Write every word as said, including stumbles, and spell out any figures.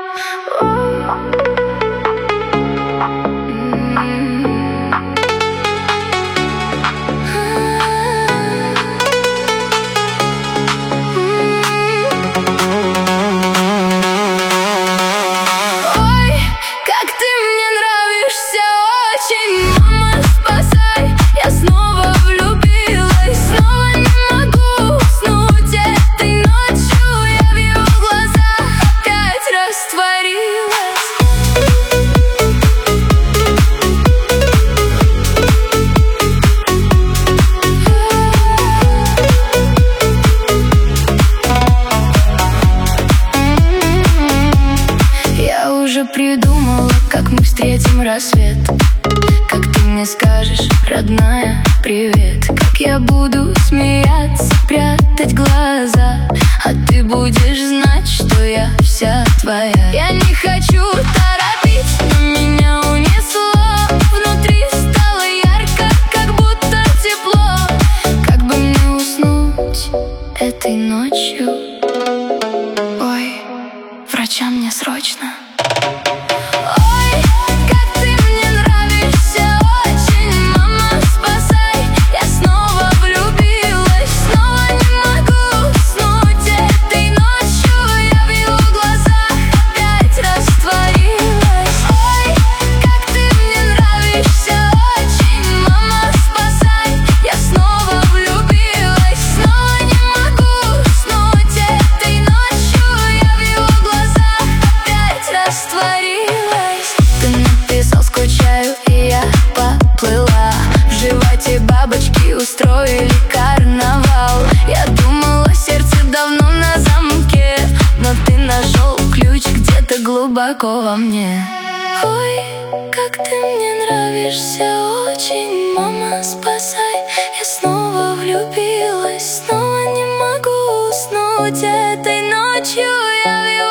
Придумала, как мы встретим рассвет. Как ты мне скажешь, родная, привет. Как я буду смеяться, прятать глаза, а ты будешь знать, что я вся твоя. Я не хочу торопить, но меня унесло. Внутри стало ярко, как будто тепло. Как бы мне уснуть этой ночью? Ой, врача мне срочно. Бабочки устроили карнавал. Я думала, сердце давно на замке, но ты нашел ключ где-то глубоко во мне. Ой, как ты мне нравишься очень, мама, спасай. Я снова влюбилась, снова не могу уснуть этой ночью. Я в